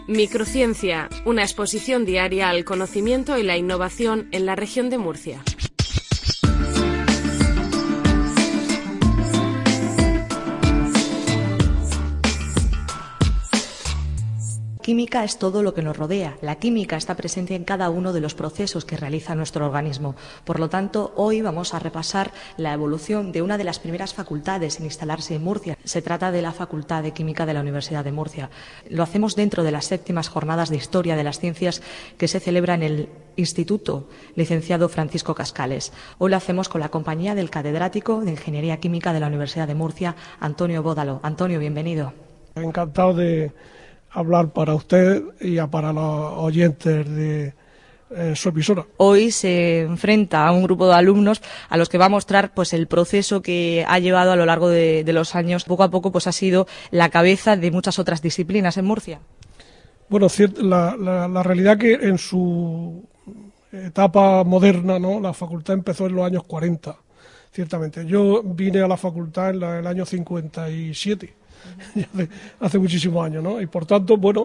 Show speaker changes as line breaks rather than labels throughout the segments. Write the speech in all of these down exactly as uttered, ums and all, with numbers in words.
Microciencia, una exposición diaria al conocimiento y la innovación en la región de Murcia.
Química es todo lo que nos rodea. La química está presente en cada uno de los procesos que realiza nuestro organismo. Por lo tanto, hoy vamos a repasar la evolución de una de las primeras facultades en instalarse en Murcia. Se trata de la Facultad de Química de la Universidad de Murcia. Lo hacemos dentro de las séptimas jornadas de Historia de las Ciencias que se celebra en el Instituto Licenciado Francisco Cascales. Hoy lo hacemos con la compañía del catedrático de Ingeniería Química de la Universidad de Murcia, Antonio Bódalo. Antonio, bienvenido.
Encantado de hablar para usted y para los oyentes de eh, su emisora.
Hoy se enfrenta a un grupo de alumnos a los que va a mostrar pues el proceso que ha llevado a lo largo de, de los años. Poco a poco pues ha sido la cabeza de muchas otras disciplinas en Murcia.
Bueno, la, la, la realidad que en su etapa moderna, ¿no?, la facultad empezó en los años cuarenta, ciertamente. Yo vine a la facultad en la, el año cincuenta y siete. Hace, hace muchísimos años, ¿no? Y por tanto, bueno,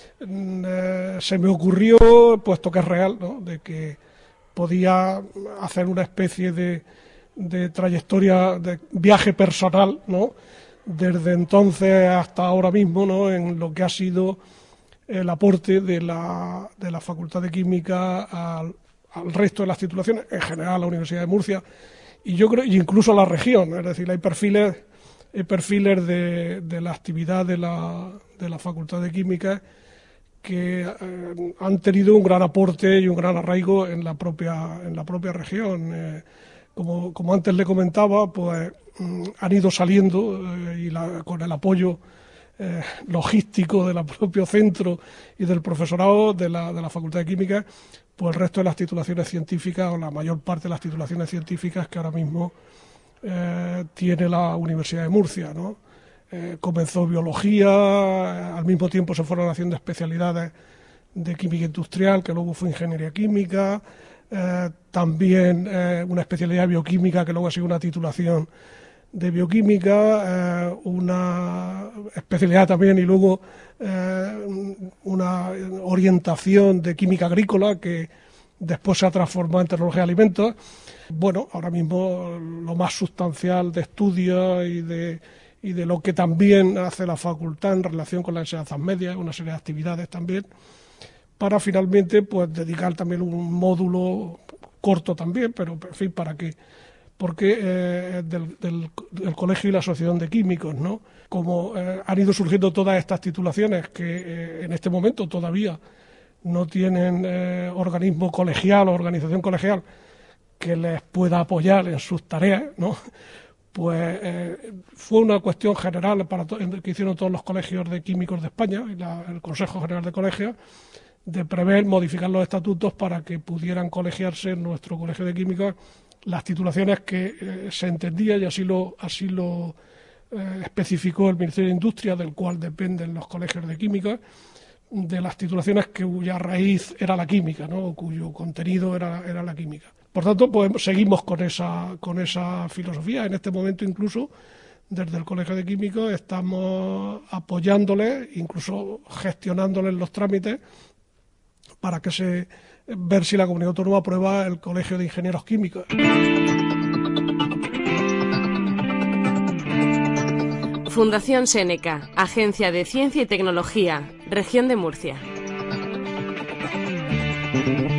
eh, se me ocurrió, puesto que es real, ¿no?, de que podía hacer una especie de, de trayectoria, de viaje personal, ¿no?, desde entonces hasta ahora mismo, ¿no?, en lo que ha sido el aporte de la, de la Facultad de Química al, al resto de las titulaciones, en general a la Universidad de Murcia, y yo creo, incluso a la región, es decir, hay perfiles perfiles de, de la actividad de la, de la Facultad de Química que eh, han tenido un gran aporte y un gran arraigo en la propia, en la propia región. Eh, como, como antes le comentaba, pues mm, han ido saliendo eh, y la, con el apoyo eh, logístico del propio centro y del profesorado de la, de la Facultad de Química, pues el resto de las titulaciones científicas, o la mayor parte de las titulaciones científicas que ahora mismo Eh, tiene la Universidad de Murcia, ¿no? Eh, comenzó biología, eh, al mismo tiempo se fueron haciendo especialidades de química industrial, que luego fue ingeniería química, eh, también eh, una especialidad de bioquímica, que luego ha sido una titulación de bioquímica, eh, una especialidad también y luego eh, una orientación de química agrícola que después se ha transformado en tecnología de alimentos. Bueno, ahora mismo lo más sustancial de estudio y de, y de lo que también hace la facultad en relación con las enseñanzas medias, una serie de actividades también, para finalmente pues dedicar también un módulo corto también, pero en fin, para que, porque eh, del, del, del colegio y la asociación de químicos, ¿no? Como eh, han ido surgiendo todas estas titulaciones que eh, en este momento todavía no tienen eh, organismo colegial o organización colegial que les pueda apoyar en sus tareas, ¿no? Pues eh, fue una cuestión general para to- que hicieron todos los colegios de químicos de España y la, el Consejo General de Colegios, de prever modificar los estatutos para que pudieran colegiarse en nuestro colegio de químicos las titulaciones que eh, se entendía, y así lo así lo eh, especificó el Ministerio de Industria, del cual dependen los colegios de químicos, de las titulaciones cuya raíz era la química, ¿no?, cuyo contenido era, era la química. Por tanto, pues seguimos con esa, con esa filosofía. En este momento, incluso, desde el Colegio de Químicos, estamos apoyándoles, incluso gestionándoles los trámites para que se ver si la Comunidad Autónoma aprueba el Colegio de Ingenieros Químicos.
Fundación Seneca, Agencia de Ciencia y Tecnología, Región de Murcia.